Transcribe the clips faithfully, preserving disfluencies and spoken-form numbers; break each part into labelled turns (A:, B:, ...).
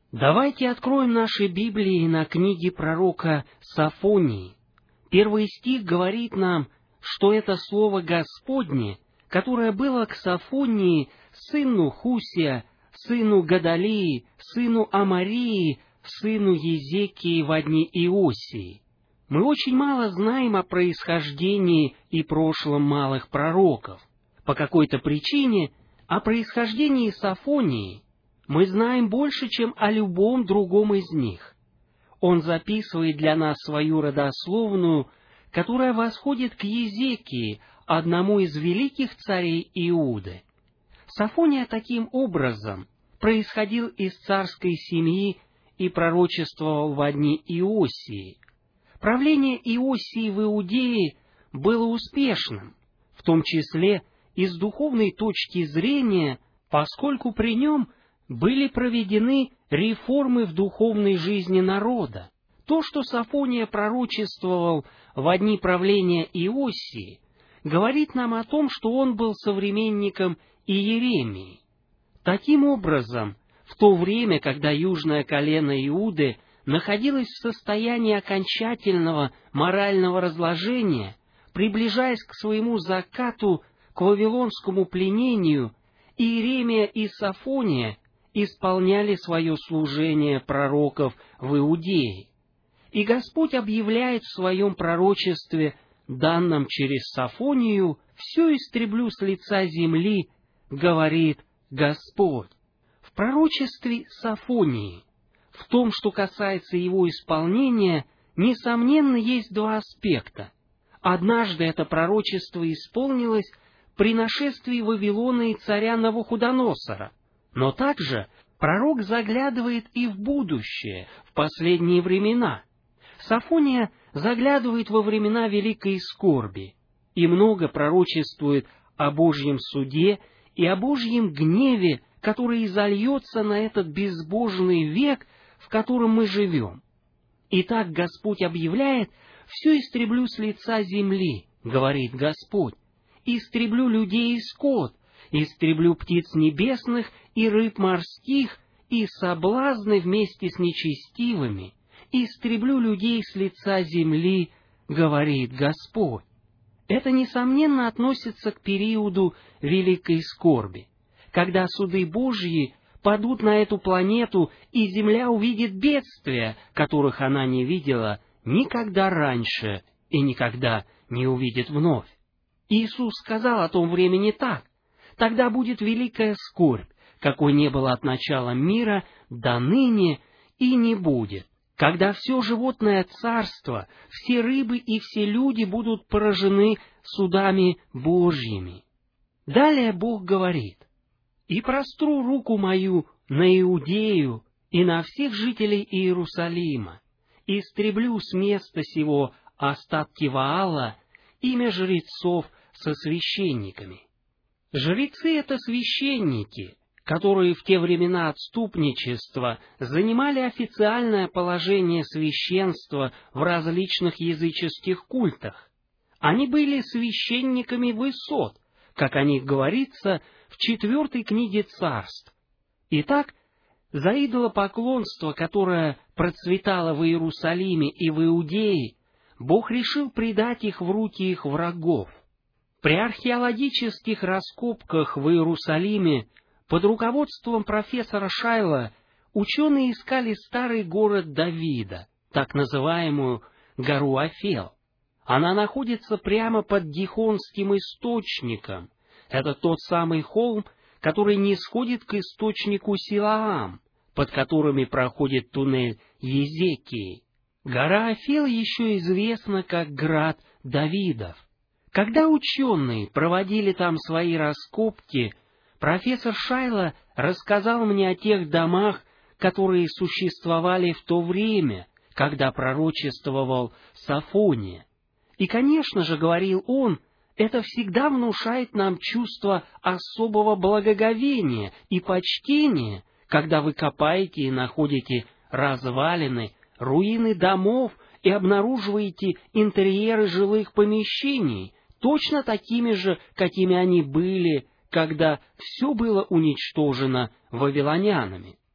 A: Давайте откроем наши Библии на книге пророка Софонии. Первый стих говорит нам, что это слово Господне, которое было к Софонии, сыну Хусия, сыну Гадалии, сыну Амарии, сыну Езекии во дни Иосии. Мы очень мало знаем о происхождении и прошлом малых пророков. По какой-то причине о происхождении Софонии мы знаем больше, чем о любом другом из них. Он записывает для нас свою родословную, которая восходит к Езекии, одному из великих царей Иуды. Софония таким образом происходил из царской семьи и пророчествовал во дни Иосии. Правление Иосии в Иудее было успешным, в том числе и с духовной точки зрения, поскольку при нем были проведены реформы в духовной жизни народа. То, что Софония пророчествовал во дни правления Иосии, говорит нам о том, что он был современником Иеремии. Таким образом, в то время, когда южное колено Иуды находилось в состоянии окончательного морального разложения, приближаясь к своему закату, к вавилонскому пленению, Иеремия и Софония исполняли свое служение пророков в Иудее. И Господь объявляет в своем пророчестве, данном через Софонию: «Все истреблю с лица земли, говорит Господь». В пророчестве Софонии, в том, что касается его исполнения, несомненно, есть два аспекта. Однажды это пророчество исполнилось при нашествии Вавилона и царя Навуходоносора, но также пророк заглядывает и в будущее, в последние времена. Софония заглядывает во времена великой скорби и много пророчествует о Божьем суде и о Божьем гневе, который изольется на этот безбожный век, в котором мы живем. Итак, Господь объявляет: «Все истреблю с лица земли, говорит Господь, истреблю людей и скот, истреблю птиц небесных и рыб морских, и соблазны вместе с нечестивыми, истреблю людей с лица земли, говорит Господь». Это, несомненно, относится к периоду великой скорби, когда суды Божьи падут на эту планету, и земля увидит бедствия, которых она не видела никогда раньше и никогда не увидит вновь. Иисус сказал о том времени так: «Тогда будет великая скорбь, какой не было от начала мира до ныне и не будет, когда все животное царство, все рыбы и все люди будут поражены судами Божьими». Далее Бог говорит: «И простру руку мою на Иудею и на всех жителей Иерусалима, истреблю с места сего остатки Ваала, имя жрецов со священниками». Жрецы — это священники, которые в те времена отступничества занимали официальное положение священства в различных языческих культах. Они были священниками высот, как о них говорится в четвертой книге Царств. Итак, за идолопоклонство, которое процветало в Иерусалиме и в Иудее, Бог решил предать их в руки их врагов. При археологических раскопках в Иерусалиме под руководством профессора Шайла ученые искали старый город Давида, так называемую гору Афел. Она находится прямо под Гихонским источником. Это тот самый холм, который нисходит к источнику Силаам, под которыми проходит туннель Езекии. Гора Афел еще известна как Град Давидов. Когда ученые проводили там свои раскопки, профессор Шайла рассказал мне о тех домах, которые существовали в то время, когда пророчествовал Софония. И, конечно же, говорил он, это всегда внушает нам чувство особого благоговения и почтения, когда вы копаете и находите развалины, руины домов и обнаруживаете интерьеры жилых помещений, точно такими же, какими они были, когда все было уничтожено вавилонянами.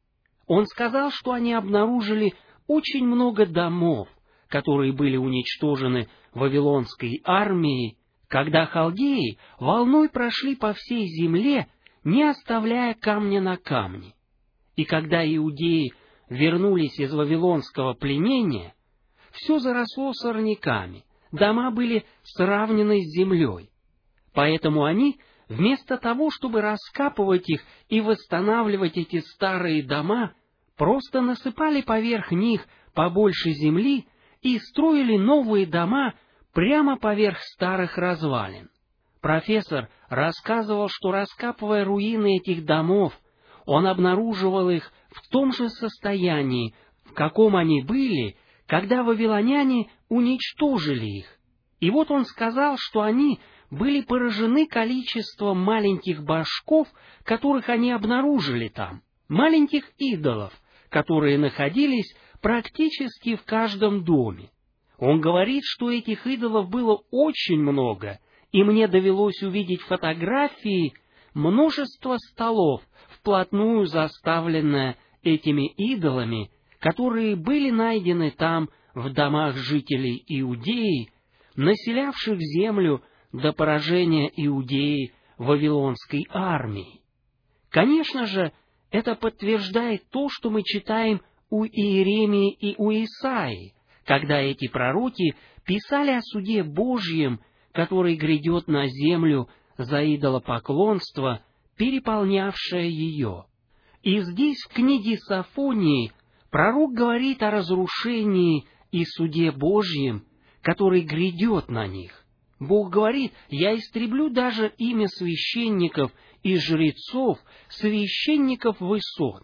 A: Он сказал, что они обнаружили очень много домов, которые были уничтожены вавилонской армией, когда халдеи волной прошли по всей земле, не оставляя камня на камне. И когда иудеи вернулись из вавилонского пленения, все заросло сорняками, дома были сравнены с землей. Поэтому они, вместо того, чтобы раскапывать их и восстанавливать эти старые дома, просто насыпали поверх них побольше земли и строили новые дома прямо поверх старых развалин. Профессор рассказывал, что, раскапывая руины этих домов, он обнаруживал их в том же состоянии, в каком они были, когда вавилоняне уничтожили их. И вот он сказал, что они были поражены количеством маленьких башков, которых они обнаружили там, маленьких идолов, которые находились практически в каждом доме. Он говорит, что этих идолов было очень много, и мне довелось увидеть фотографии множества столов, вплотную заставленные этими идолами, которые были найдены там в домах жителей Иудеи, населявших землю до поражения Иудеи вавилонской армией. Конечно же, это подтверждает то, что мы читаем у Иеремии и у Исаии, когда эти пророки писали о суде Божьем, который грядет на землю за идолопоклонство, переполнявшее ее. И здесь, в книге Софонии, пророк говорит о разрушении и суде Божьем, который грядет на них. Бог говорит: «Я истреблю даже имя священников и жрецов, священников высот,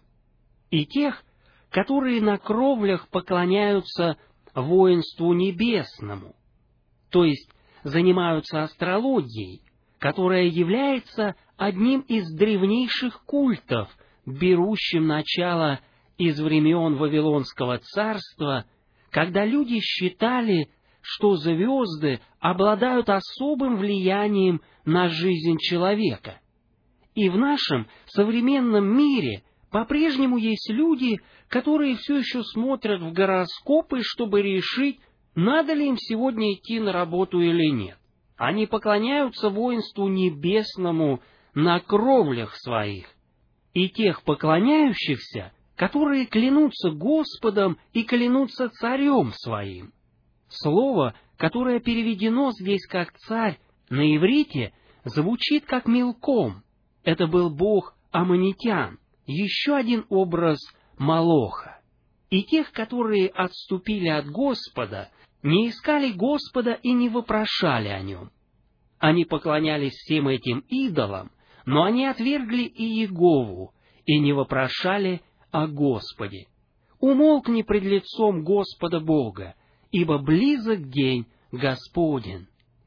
A: и тех, которые на кровлях поклоняются воинству небесному», то есть занимаются астрологией, которая является одним из древнейших культов, берущим начало из времен Вавилонского царства, когда люди считали, что звезды обладают особым влиянием на жизнь человека. И в нашем современном мире по-прежнему есть люди, которые все еще смотрят в гороскопы, чтобы решить, надо ли им сегодня идти на работу или нет. Они поклоняются воинству небесному на кровлях своих. И тех поклоняющихся, которые клянутся Господом и клянутся царем своим. Слово, которое переведено здесь как «царь», на иврите звучит как «милком». Это был бог аммонитян, еще один образ Молоха. И тех, которые отступили от Господа, не искали Господа и не вопрошали о нем. Они поклонялись всем этим идолам, но они отвергли и Иегову, и не вопрошали о Господе. Умолкни пред лицом Господа Бога, ибо близок день Господень.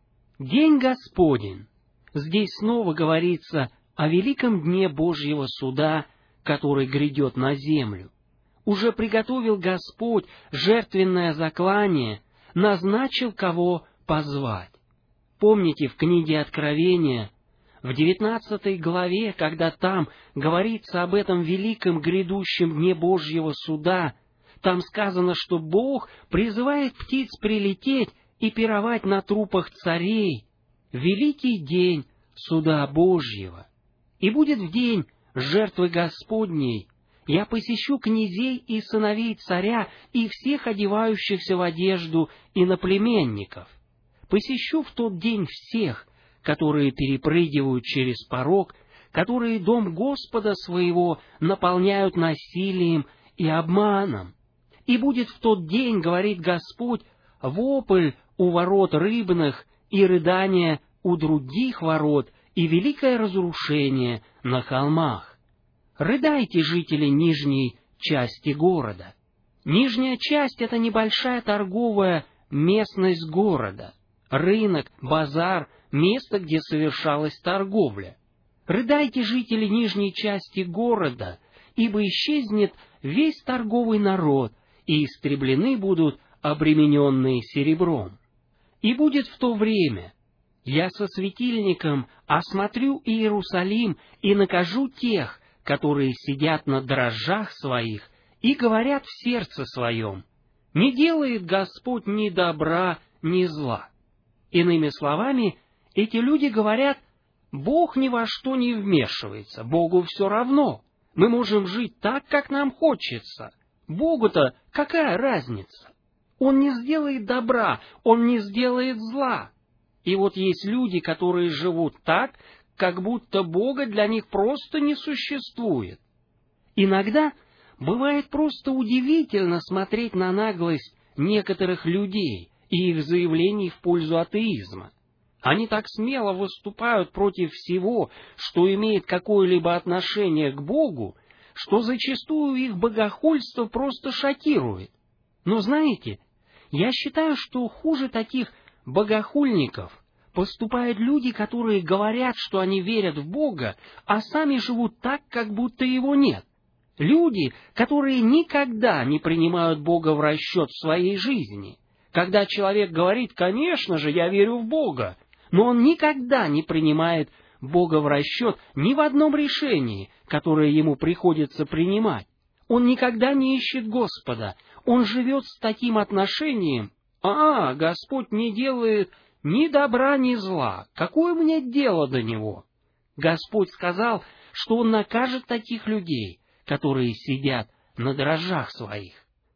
A: День Господень. Здесь снова говорится о великом дне Божьего суда, который грядет на землю. Уже приготовил Господь жертвенное заклание, назначил, кого позвать. Помните, в книге Откровения, в девятнадцатой главе, когда там говорится об этом великом грядущем дне Божьего суда, там сказано, что Бог призывает птиц прилететь и пировать на трупах царей. Великий день суда Божьего. И будет в день жертвы Господней я посещу князей и сыновей царя и всех одевающихся в одежду иноплеменников. Посещу в тот день всех, которые перепрыгивают через порог, которые дом Господа своего наполняют насилием и обманом. И будет в тот день, говорит Господь, вопль у ворот рыбных и рыдание у других ворот, и великое разрушение на холмах. Рыдайте, жители нижней части города. Нижняя часть — это небольшая торговая местность города, рынок, базар, место, где совершалась торговля. Рыдайте, жители нижней части города, ибо исчезнет весь торговый народ, и истреблены будут обремененные серебром. И будет в то время: я со светильником осмотрю Иерусалим и накажу тех, которые сидят на дрожжах своих и говорят в сердце своем: «Не делает Господь ни добра, ни зла». Иными словами, эти люди говорят: Бог ни во что не вмешивается, Богу все равно, мы можем жить так, как нам хочется. Богу-то какая разница? Он не сделает добра, Он не сделает зла. И вот есть люди, которые живут так, как будто Бога для них просто не существует. Иногда бывает просто удивительно смотреть на наглость некоторых людей и их заявлений в пользу атеизма. Они так смело выступают против всего, что имеет какое-либо отношение к Богу, что зачастую их богохульство просто шокирует. Но знаете, я считаю, что хуже таких богохульников поступают люди, которые говорят, что они верят в Бога, а сами живут так, как будто Его нет. Люди, которые никогда не принимают Бога в расчет в своей жизни. Когда человек говорит: «Конечно же, я верю в Бога», но он никогда не принимает Бога в расчет ни в одном решении, которое ему приходится принимать. Он никогда не ищет Господа. Он живет с таким отношением: «А, Господь не делает ни добра, ни зла. Какое мне дело до Него?» Господь сказал, что Он накажет таких людей, которые сидят на дрожжах своих,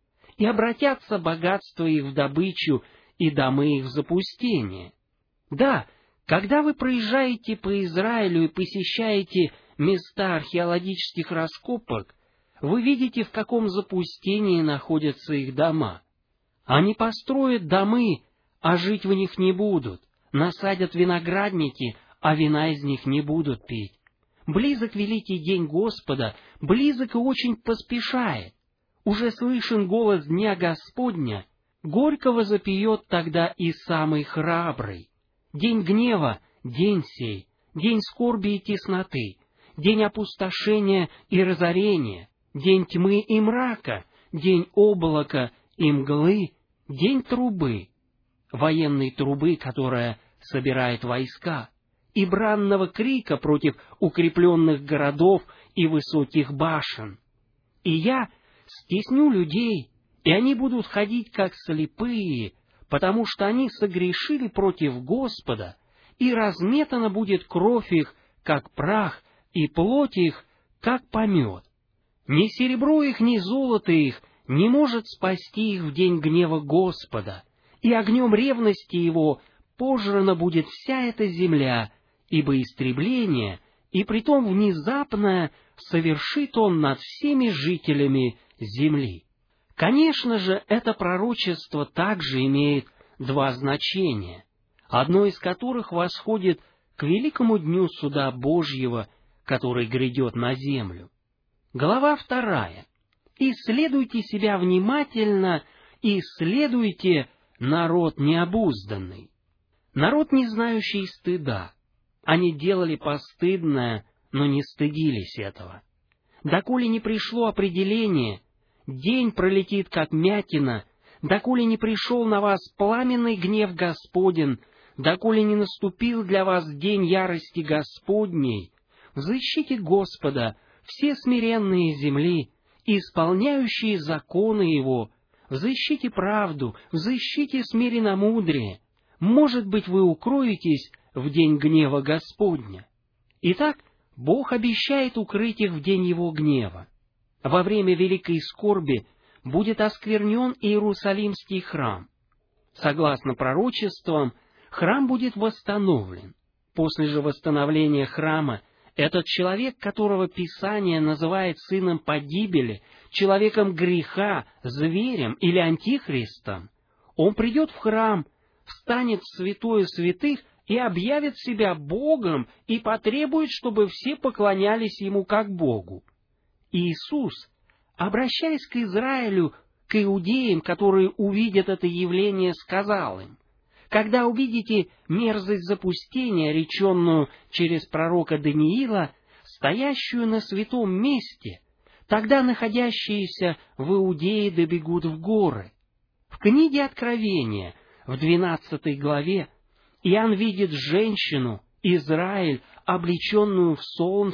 A: и обратятся богатства их в добычу и домы их в запустение. Да, когда вы проезжаете по Израилю и посещаете места археологических раскопок, вы видите, в каком запустении находятся их дома. Они построят домы, а жить в них не будут, насадят виноградники, а вина из них не будут пить. Близок великий день Господа, близок и очень поспешает. Уже слышен голос дня Господня, горько возопьет тогда и самый храбрый. День гнева, день сей, день скорби и тесноты, день опустошения и разорения, день тьмы и мрака, день облака и мглы, день трубы, военной трубы, которая собирает войска, и бранного крика против укрепленных городов и высоких башен. И я стесню людей, и они будут ходить как слепые, потому что они согрешили против Господа, и разметана будет кровь их, как прах, и плоть их, как помет. Ни серебро их, ни золото их не может спасти их в день гнева Господа, и огнем ревности Его пожрана будет вся эта земля, ибо истребление, и притом внезапное, совершит Он над всеми жителями земли. Конечно же, это пророчество также имеет два значения, одно из которых восходит к великому дню суда Божьего, который грядет на землю. Глава вторая. «Исследуйте себя внимательно, исследуйте народ необузданный». Народ, не знающий стыда. Они делали постыдное, но не стыдились этого. Доколе не пришло определение, день пролетит, как мякина, доколе не пришел на вас пламенный гнев Господен, доколе не наступил для вас день ярости Господней, взыщите Господа, все смиренные земли, исполняющие законы Его, взыщите правду, взыщите смиренномудрие. Может быть, вы укроетесь в день гнева Господня. Итак, Бог обещает укрыть их в день Его гнева. Во время великой скорби будет осквернен Иерусалимский храм. Согласно пророчествам, храм будет восстановлен. После же восстановления храма этот человек, которого Писание называет сыном погибели, человеком греха, зверем или антихристом, он придет в храм, встанет в святое святых и объявит себя Богом и потребует, чтобы все поклонялись Ему как Богу. Иисус, обращаясь к Израилю, к иудеям, которые увидят это явление, сказал им: «Когда увидите мерзость запустения, реченную через пророка Даниила, стоящую на святом месте, тогда находящиеся в Иудее добегут в горы». В книге Откровения, в двенадцатой главе, Иоанн видит женщину, Израиль, облеченную в солнце,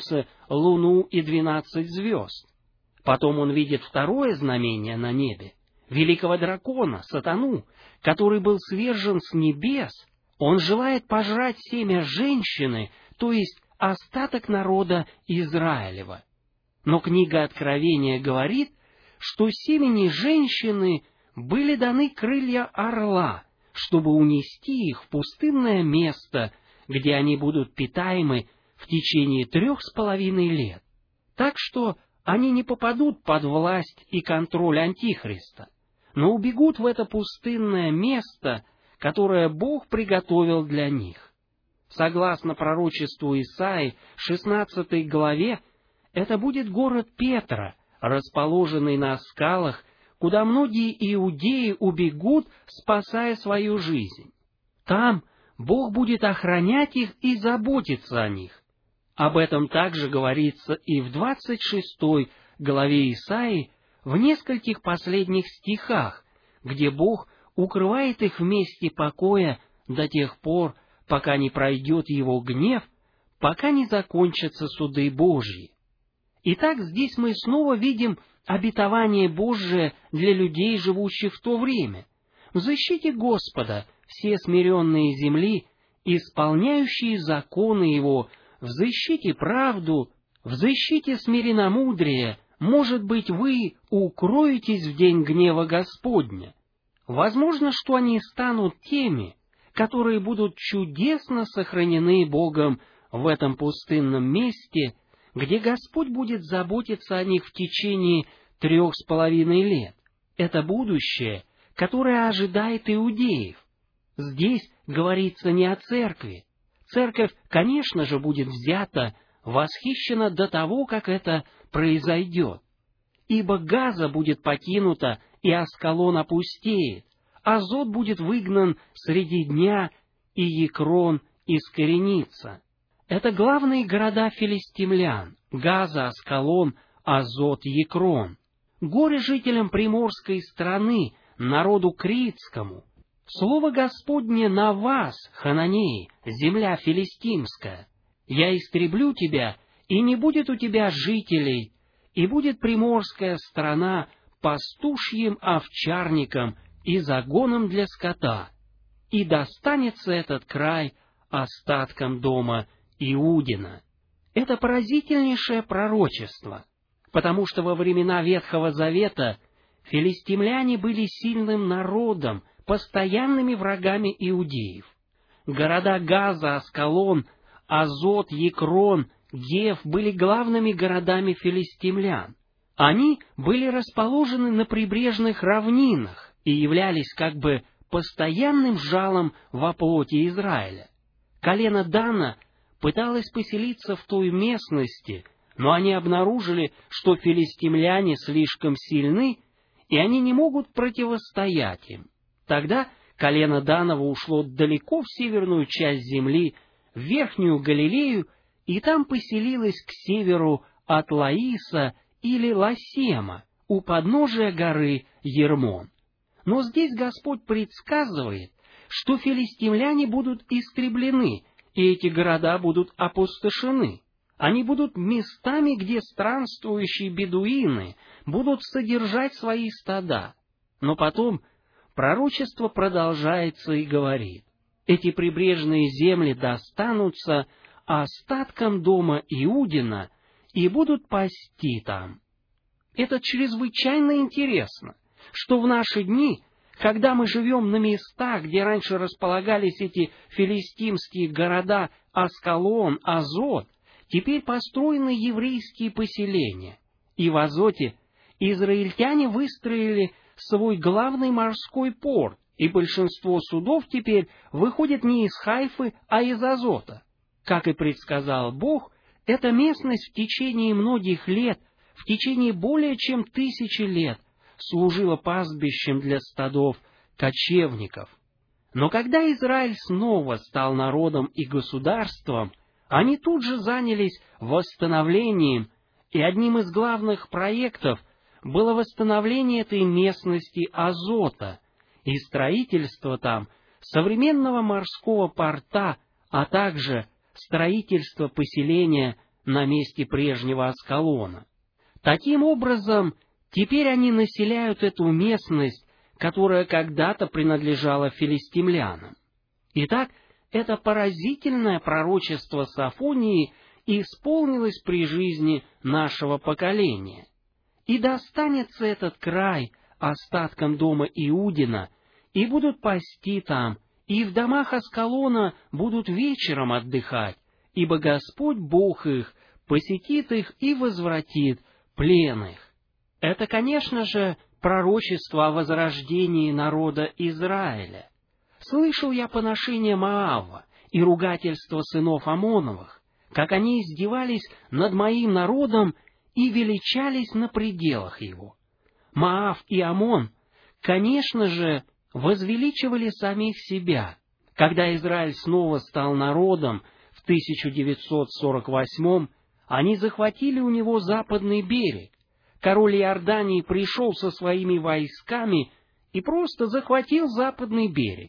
A: луну и двенадцать звезд. Потом он видит второе знамение на небе, великого дракона, сатану, который был свержен с небес. Он желает пожрать семя женщины, то есть остаток народа Израилева. Но книга Откровения говорит, что семени женщины были даны крылья орла, чтобы унести их в пустынное место, где они будут питаемы в течение трех с половиной лет. Так что они не попадут под власть и контроль Антихриста, но убегут в это пустынное место, которое Бог приготовил для них. Согласно пророчеству Исаии, шестнадцатой главе, это будет город Петра, расположенный на скалах, куда многие иудеи убегут, спасая свою жизнь. Там Бог будет охранять их и заботиться о них. Об этом также говорится и в двадцать шестой главе Исаии, в нескольких последних стихах, где Бог укрывает их в месте покоя до тех пор, пока не пройдет Его гнев, пока не закончатся суды Божьи. Итак, здесь мы снова видим обетование Божие для людей, живущих в то время. «Взыщите Господа, все смиренные земли, исполняющие законы Его, взыщите правду, взыщите смиренномудрие, может быть, вы укроетесь в день гнева Господня». Возможно, что они станут теми, которые будут чудесно сохранены Богом в этом пустынном месте, где Господь будет заботиться о них в течение трех с половиной лет. Это будущее, которое ожидает иудеев. Здесь говорится не о церкви. Церковь, конечно же, будет взята, восхищена до того, как это произойдет. Ибо Газа будет покинута, и Аскалон опустеет, Азот будет выгнан среди дня, и Екрон искоренится. Это главные города филистимлян — Газа, Аскалон, Азот, Екрон. Горе жителям приморской страны, народу критскому. Слово Господне на вас, хананеи, земля филистимская. Я истреблю тебя, и не будет у тебя жителей, и будет приморская страна пастушьим овчарником и загоном для скота, и достанется этот край остаткам дома Иудина. Это поразительнейшее пророчество, потому что во времена Ветхого Завета филистимляне были сильным народом, постоянными врагами иудеев. Города Газа, Аскалон, Азот, Екрон, Гев были главными городами филистимлян. Они были расположены на прибрежных равнинах и являлись как бы постоянным жалом во плоти Израиля. Колено Дана пыталось поселиться в той местности, но они обнаружили, что филистимляне слишком сильны, и они не могут противостоять им. Тогда колено Данова ушло далеко в северную часть земли, в Верхнюю Галилею, и там поселилось к северу от Лаиса или Ласема, у подножия горы Ермон. Но здесь Господь предсказывает, что филистимляне будут истреблены, и эти города будут опустошены. Они будут местами, где странствующие бедуины будут содержать свои стада. Но потом пророчество продолжается и говорит: эти прибрежные земли достанутся остаткам дома Иудина и будут пасти там. Это чрезвычайно интересно, что в наши дни, когда мы живем на местах, где раньше располагались эти филистимские города Аскалон, Азот, теперь построены еврейские поселения. И в Азоте израильтяне выстроили свой главный морской порт, и большинство судов теперь выходит не из Хайфы, а из Азота. Как и предсказал Бог, эта местность в течение многих лет, в течение более чем тысячи лет, служила пастбищем для стадов кочевников. Но когда Израиль снова стал народом и государством, они тут же занялись восстановлением, и одним из главных проектов было восстановление этой местности Азота и строительство там современного морского порта, а также строительство поселения на месте прежнего Аскалона. Таким образом, теперь они населяют эту местность, которая когда-то принадлежала филистимлянам. Итак, это поразительное пророчество Софонии исполнилось при жизни нашего поколения. И достанется этот край остаткам дома Иудина, и будут пасти там, и в домах Аскалона будут вечером отдыхать, ибо Господь Бог их посетит их и возвратит плен их. Это, конечно же, пророчество о возрождении народа Израиля. Слышал я поношение Моава и ругательство сынов Амоновых, как они издевались над моим народом и величались на пределах его. Моав и Амон, конечно же, возвеличивали самих себя. Когда Израиль снова стал народом в тысяча девятьсот сорок восьмом, они захватили у него западный берег. Король Иордании пришел со своими войсками и просто захватил западный берег.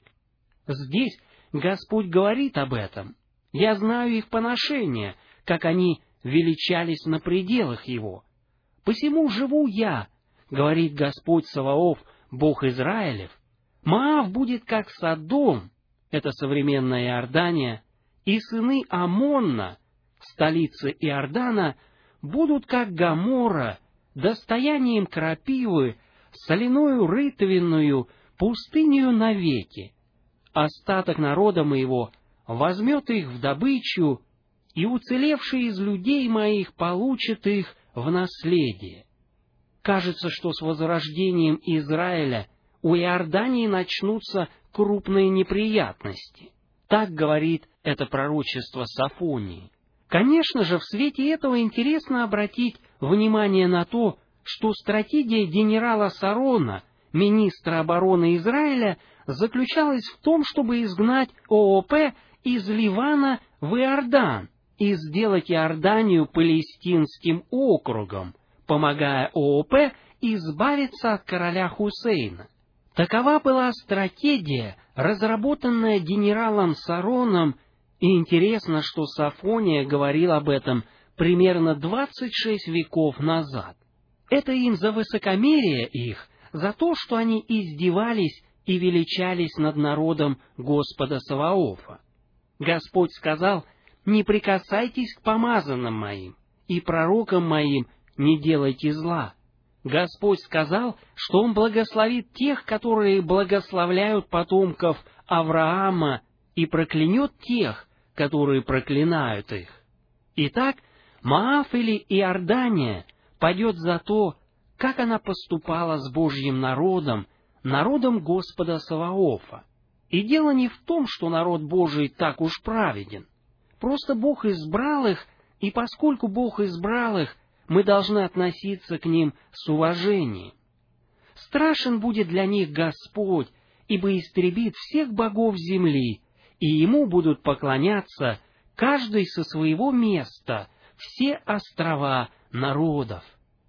A: Здесь Господь говорит об этом. Я знаю их поношение, как они величались на пределах его. Посему живу я, говорит Господь Саваоф, Бог Израилев. Моав будет как Содом, это современная Иордания, и сыны Амонна, столицы Иордана, будут как Гоморра, достоянием крапивы, соляною рытвенную, пустынею навеки. Остаток народа моего возьмет их в добычу, и уцелевшие из людей моих получат их в наследие. Кажется, что с возрождением Израиля у Иордании начнутся крупные неприятности. Так говорит это пророчество Софонии. Конечно же, в свете этого интересно обратить внимание на то, что стратегия генерала Сарона, министра обороны Израиля, заключалась в том, чтобы изгнать ООП из Ливана в Иордан и сделать Иорданию палестинским округом, помогая ООП избавиться от короля Хусейна. Такова была стратегия, разработанная генералом Сароном, и интересно, что Софония говорил об этом примерно двадцать шесть веков назад. Это им за высокомерие их, за то, что они издевались и величались над народом Господа Саваофа. Господь сказал: «Не прикасайтесь к помазанным моим, и пророкам моим не делайте зла». Господь сказал, что Он благословит тех, которые благословляют потомков Авраама, и проклянет тех, которые проклинают их. Итак, Моав или Иордания падет за то, как она поступала с Божьим народом, народом Господа Саваофа. И дело не в том, что народ Божий так уж праведен. Просто Бог избрал их, и поскольку Бог избрал их, мы должны относиться к ним с уважением. Страшен будет для них Господь, ибо истребит всех богов земли, и Ему будут поклоняться каждый со своего места, все острова народов.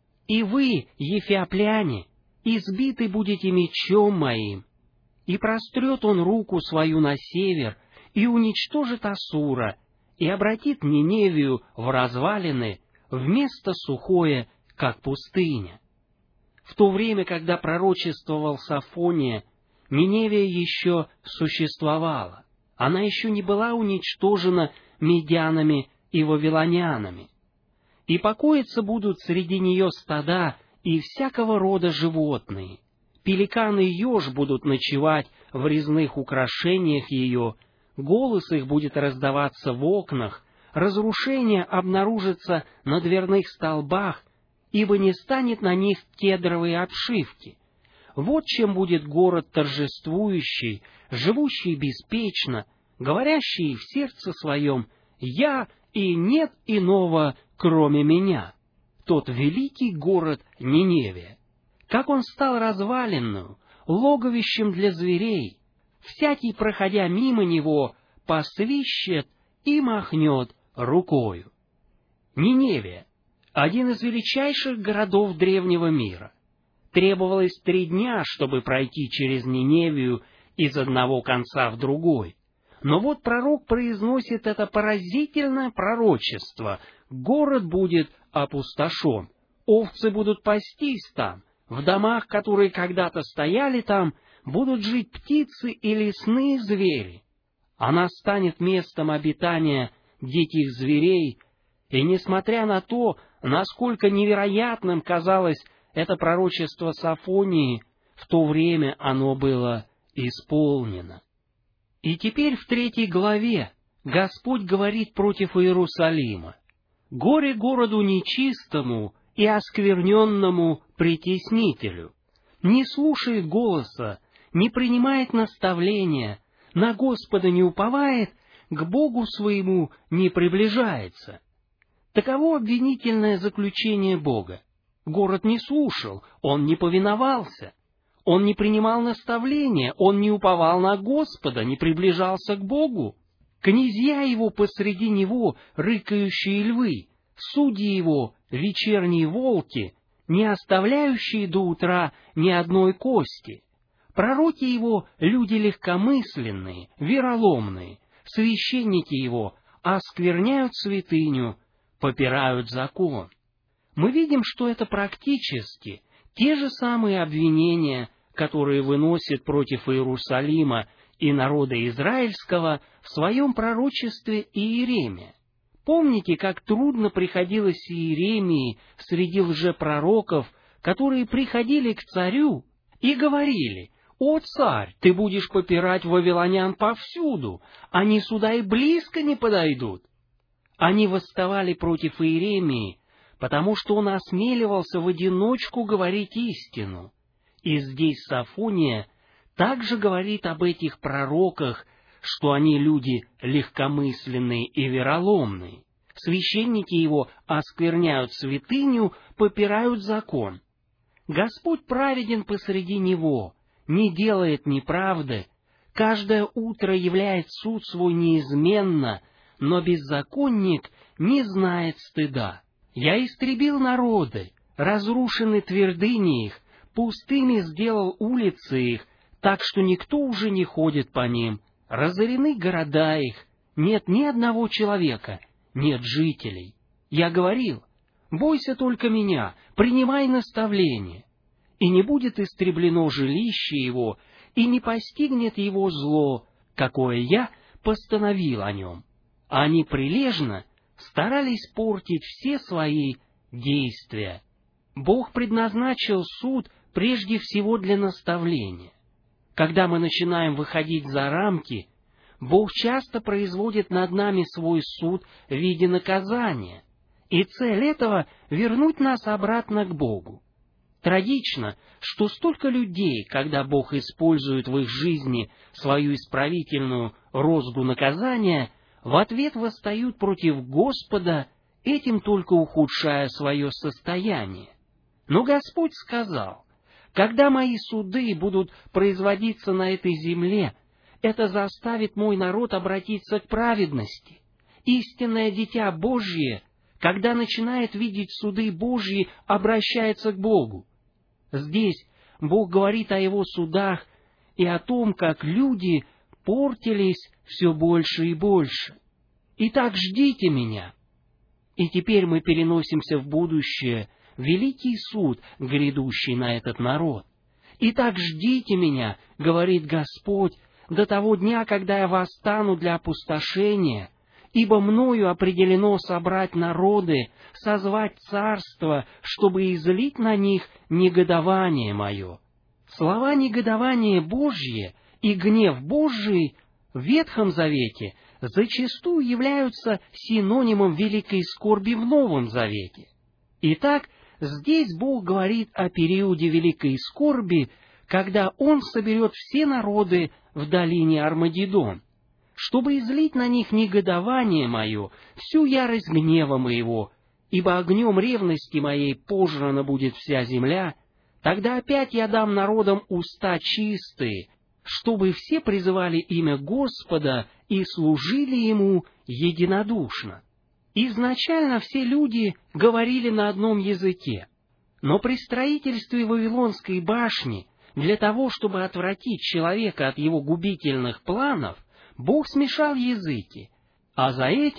A: И вы, ефиопляне, избиты будете мечом моим. И прострет он руку свою на север, и уничтожит Ассура, и обратит Ниневию в развалины, в место сухое, как пустыня. В то время, когда пророчествовал Софония, Ниневия еще существовала. Она еще не была уничтожена медянами и вавилонянами. И покоиться будут среди нее стада и всякого рода животные. Пеликаны и еж будут ночевать в резных украшениях ее, голос их будет раздаваться в окнах, разрушение обнаружится на дверных столбах, ибо не станет на них кедровой обшивки. Вот чем будет город торжествующий, живущий беспечно, говорящий в сердце своем: «Я и нет иного, кроме меня». Тот великий город Ниневия. Как он стал разваленную, логовищем для зверей, всякий, проходя мимо него, посвищет и махнет рукою. Ниневия — один из величайших городов древнего мира. Требовалось три дня, чтобы пройти через Ниневию из одного конца в другой. Но вот пророк произносит это поразительное пророчество, город будет опустошен, овцы будут пастись там, в домах, которые когда-то стояли там, будут жить птицы и лесные звери. Она станет местом обитания диких зверей, и несмотря на то, насколько невероятным казалось это пророчество Софонии, в то время оно было исполнено. И теперь в третьей главе Господь говорит против Иерусалима: «Горе городу нечистому и оскверненному притеснителю! Не слушает голоса, не принимает наставления, на Господа не уповает, к Богу своему не приближается». Таково обвинительное заключение Бога. Город не слушал, он не повиновался, он не принимал наставления, он не уповал на Господа, не приближался к Богу. Князья его посреди него рыкающие львы, судьи его вечерние волки, не оставляющие до утра ни одной кости. Пророки его люди легкомысленные, вероломные, священники его оскверняют святыню, попирают закон. Мы видим, что это практически те же самые обвинения, которые выносит против Иерусалима и народа израильского в своем пророчестве Иеремия. Помните, как трудно приходилось Иеремии среди лжепророков, которые приходили к царю и говорили: «О, царь, ты будешь попирать вавилонян повсюду, они сюда и близко не подойдут». Они восставали против Иеремии, потому что он осмеливался в одиночку говорить истину. И здесь Софония также говорит об этих пророках, что они люди легкомысленные и вероломные. Священники его оскверняют святыню, попирают закон. Господь праведен посреди него, не делает неправды, каждое утро являет суд свой неизменно, но беззаконник не знает стыда. Я истребил народы, разрушены твердыни их, пустыми сделал улицы их, так что никто уже не ходит по ним. Разорены города их, нет ни одного человека, нет жителей. Я говорил: бойся только меня, принимай наставление. И не будет истреблено жилище его, и не постигнет его зло, какое я постановил о нем. А они прилежно старались портить все свои действия. Бог предназначил суд прежде всего для наставления. Когда мы начинаем выходить за рамки, Бог часто производит над нами свой суд в виде наказания, и цель этого — вернуть нас обратно к Богу. Трагично, что столько людей, когда Бог использует в их жизни свою исправительную розгу наказания, в ответ восстают против Господа, этим только ухудшая свое состояние. Но Господь сказал: «Когда мои суды будут производиться на этой земле, это заставит мой народ обратиться к праведности. Истинное дитя Божье, когда начинает видеть суды Божьи, обращается к Богу». Здесь Бог говорит о его судах и о том, как люди портились все больше и больше. «Итак, ждите меня». И теперь мы переносимся в будущее, великий суд, грядущий на этот народ. «Итак, ждите меня, — говорит Господь, — до того дня, когда я восстану для опустошения, ибо мною определено собрать народы, созвать царство, чтобы излить на них негодование мое». Слова «негодование Божье» и «гнев Божий» в Ветхом Завете зачастую являются синонимом великой скорби в Новом Завете. Итак, здесь Бог говорит о периоде великой скорби, когда Он соберет все народы в долине Армагеддон, чтобы излить на них негодование мое, всю ярость гнева моего, ибо огнем ревности моей пожрана будет вся земля. Тогда опять я дам народам уста чистые, чтобы все призывали имя Господа и служили Ему единодушно. Изначально все люди говорили на одном языке, но при строительстве Вавилонской башни, для того, чтобы отвратить человека от его губительных планов, Бог смешал языки, а за этим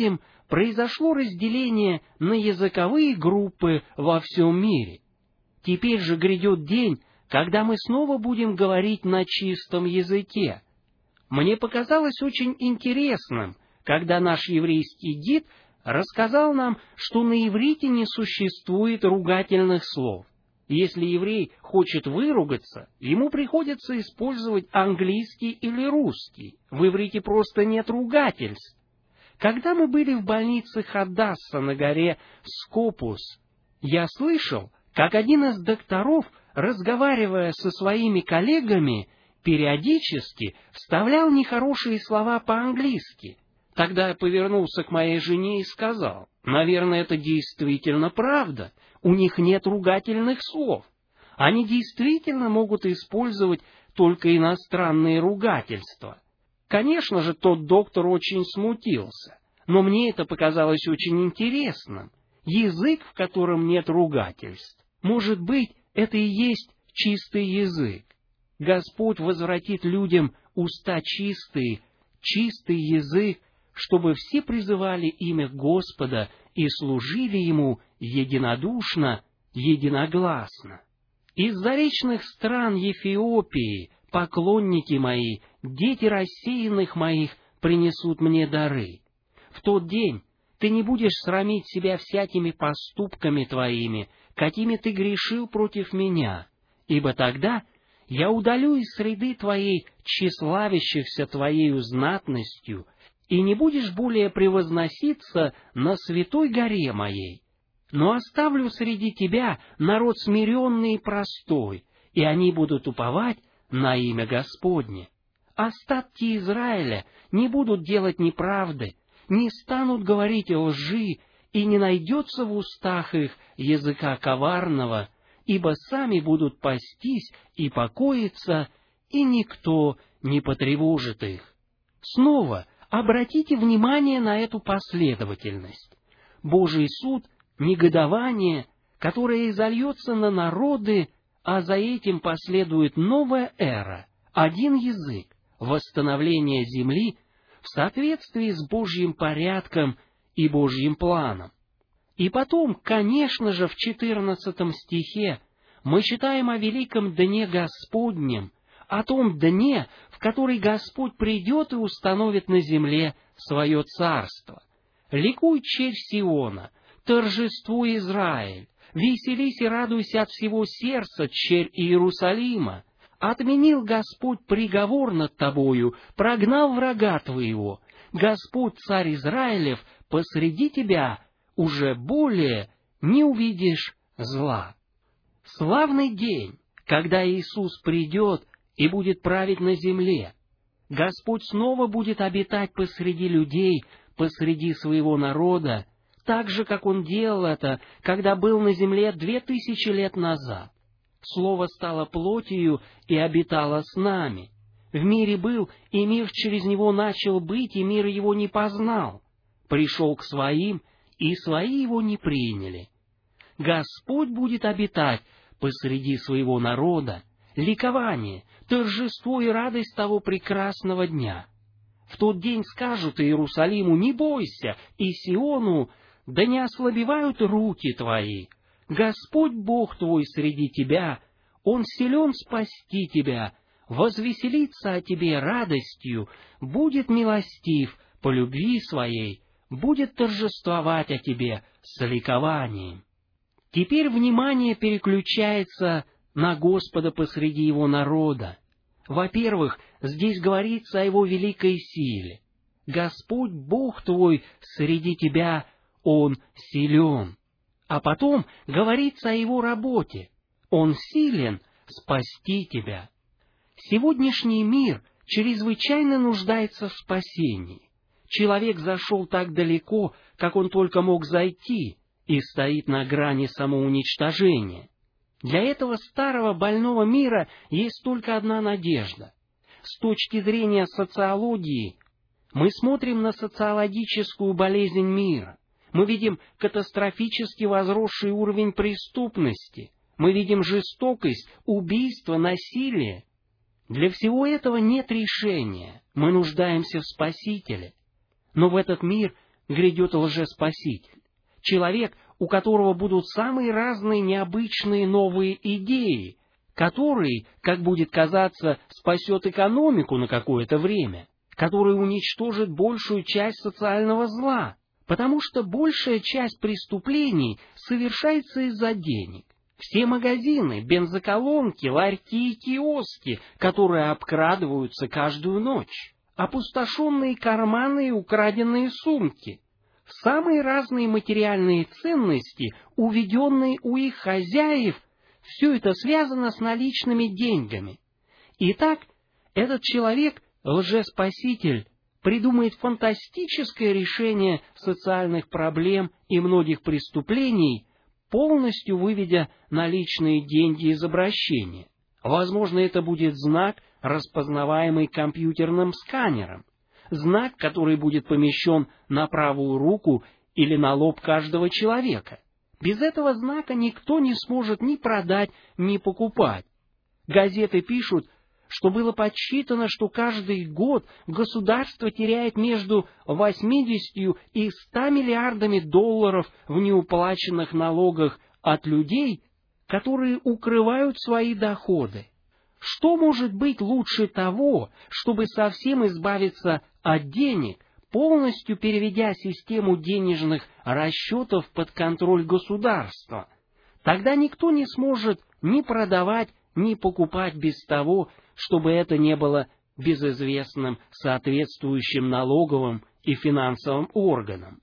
A: произошло разделение на языковые группы во всем мире. Теперь же грядет день, когда мы снова будем говорить на чистом языке. Мне показалось очень интересным, когда наш еврейский гид рассказал нам, что на иврите не существует ругательных слов. Если еврей хочет выругаться, ему приходится использовать английский или русский. В иврите просто нет ругательств. Когда мы были в больнице Хадасса на горе Скопус, я слышал, как один из докторов, разговаривая со своими коллегами, периодически вставлял нехорошие слова по-английски. Тогда я повернулся к моей жене и сказал: «Наверное, это действительно правда. У них нет ругательных слов. Они действительно могут использовать только иностранные ругательства». Конечно же, тот доктор очень смутился, но мне это показалось очень интересным. Язык, в котором нет ругательств. Может быть, это и есть чистый язык. Господь возвратит людям уста чистые, чистый язык, чтобы все призывали имя Господа и служили Ему единодушно, единогласно. Из заречных стран Эфиопии поклонники мои, дети рассеянных моих, принесут мне дары. В тот день ты не будешь срамить себя всякими поступками твоими, какими ты грешил против меня, ибо тогда я удалю из среды твоей тщеславящихся твоею знатностью, и не будешь более превозноситься на святой горе моей. Но оставлю среди тебя народ смиренный и простой, и они будут уповать на имя Господне. Остатки Израиля не будут делать неправды, не станут говорить лжи, и не найдется в устах их языка коварного, ибо сами будут пастись и покоиться, и никто не потревожит их. Снова обратите внимание на эту последовательность. Божий суд — негодование, которое изольется на народы, а за этим последует новая эра, один язык, восстановление земли в соответствии с Божьим порядком и Божьим планом. И потом, конечно же, в четырнадцатом стихе мы читаем о великом дне Господнем, о том дне, в который Господь придет и установит на земле свое царство. «Ликуй, черь Сиона, торжествуй, Израиль, веселись и радуйся от всего сердца, черь Иерусалима. Отменил Господь приговор над тобою, прогнал врага твоего. Господь, царь Израилев, посреди тебя уже более не увидишь зла». Славный день, когда Иисус придет и будет править на земле. Господь снова будет обитать посреди людей, посреди своего народа, так же, как Он делал это, когда был на земле две тысячи лет назад. Слово стало плотью и обитало с нами. В мире был, и мир через Него начал быть, и мир Его не познал. Пришел к своим, и свои Его не приняли. Господь будет обитать посреди своего народа, ликование, торжество и радость того прекрасного дня. В тот день скажут Иерусалиму: «Не бойся», и Сиону: «Да не ослабевают руки твои. Господь Бог твой среди тебя, Он силен спасти тебя, возвеселится о тебе радостью, будет милостив по любви своей, будет торжествовать о тебе с ликованием». Теперь внимание переключается на Господа посреди Его народа. Во-первых, здесь говорится о Его великой силе. Господь Бог твой среди тебя, Он силен. А потом говорится о Его работе. Он силен спасти тебя. Сегодняшний мир чрезвычайно нуждается в спасении. Человек зашел так далеко, как он только мог зайти, и стоит на грани самоуничтожения. Для этого старого больного мира есть только одна надежда. С точки зрения социологии, мы смотрим на социологическую болезнь мира. Мы видим катастрофически возросший уровень преступности. Мы видим жестокость, убийство, насилие. Для всего этого нет решения. Мы нуждаемся в Спасителе. Но в этот мир грядет лжеспаситель. Человек, у которого будут самые разные необычные новые идеи, который, как будет казаться, спасет экономику на какое-то время, который уничтожит большую часть социального зла, потому что большая часть преступлений совершается из-за денег. Все магазины, бензоколонки, ларьки и киоски, которые обкрадываются каждую ночь, опустошенные карманы и украденные сумки, самые разные материальные ценности, уведенные у их хозяев, все это связано с наличными деньгами. Итак, этот человек, лжеспаситель, придумает фантастическое решение социальных проблем и многих преступлений, полностью выведя наличные деньги из обращения. Возможно, это будет знак, распознаваемый компьютерным сканером, знак, который будет помещен на правую руку или на лоб каждого человека. Без этого знака никто не сможет ни продать, ни покупать. Газеты пишут, что было подсчитано, что каждый год государство теряет между восьмидесятью и ста миллиардами долларов в неуплаченных налогах от людей, которые укрывают свои доходы. Что может быть лучше того, чтобы совсем избавиться от денег, полностью переведя систему денежных расчетов под контроль государства? Тогда никто не сможет ни продавать, ни покупать без того, чтобы это не было безызвестным соответствующим налоговым и финансовым органам.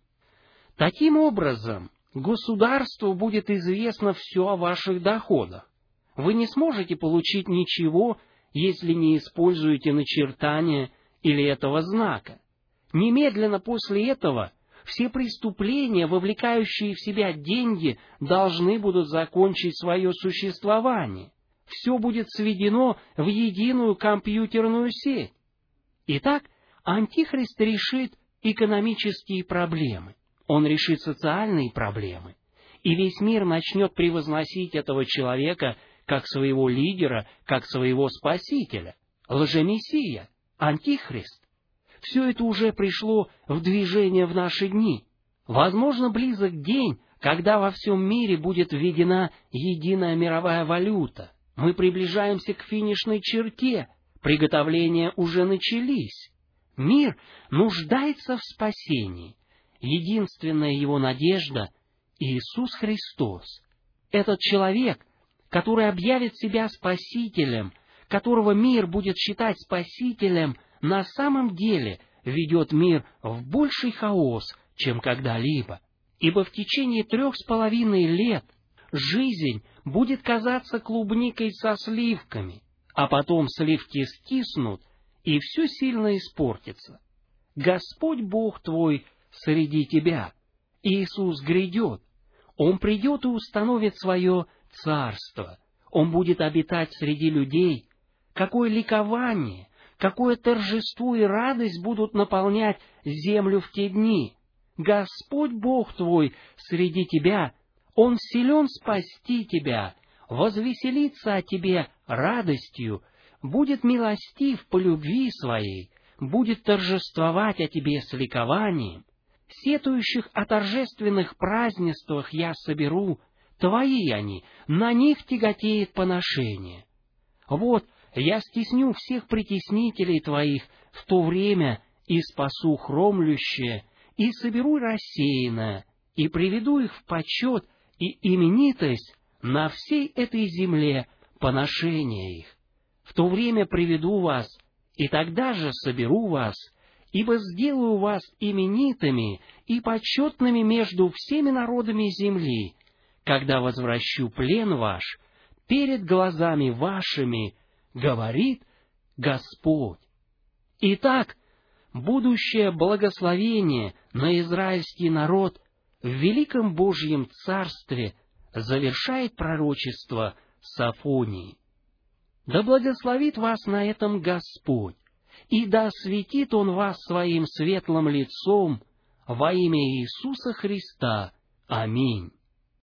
A: Таким образом, государству будет известно все о ваших доходах. Вы не сможете получить ничего, если не используете начертания или этого знака. Немедленно после этого все преступления, вовлекающие в себя деньги, должны будут закончить свое существование. Все будет сведено в единую компьютерную сеть. Итак, Антихрист решит экономические проблемы. Он решит социальные проблемы. И весь мир начнет превозносить этого человека как своего лидера, как своего спасителя. Лжемессия, Антихрист. Все это уже пришло в движение в наши дни. Возможно, близок день, когда во всем мире будет введена единая мировая валюта. Мы приближаемся к финишной черте, приготовления уже начались. Мир нуждается в спасении. Единственная его надежда — Иисус Христос. Этот человек, который объявит себя Спасителем, которого мир будет считать Спасителем, на самом деле ведет мир в больший хаос, чем когда-либо. Ибо в течение трех с половиной лет жизнь будет казаться клубникой со сливками, а потом сливки стиснут, и все сильно испортится. Господь Бог твой среди тебя. Иисус грядет. Он придет и установит свое царство. Он будет обитать среди людей. Какое ликование, какое торжество и радость будут наполнять землю в те дни. Господь Бог твой среди тебя. Он силен спасти тебя, возвеселиться о тебе радостью, будет милостив по любви своей, будет торжествовать о тебе с ликованием. Сетующих о торжественных празднествах я соберу, твои они, на них тяготеет поношение. Вот, я стесню всех притеснителей твоих в то время и спасу хромлющее, и соберу рассеянное, и приведу их в почет и именитость на всей этой земле поношения их. В то время приведу вас, и тогда же соберу вас, ибо сделаю вас именитыми и почетными между всеми народами земли, когда возвращу плен ваш перед глазами вашими, говорит Господь. Итак, будущее благословение на израильский народ в великом Божьем Царстве завершает пророчество Сафонии. Да благословит вас на этом Господь, и да осветит Он вас своим светлым лицом во имя Иисуса Христа. Аминь.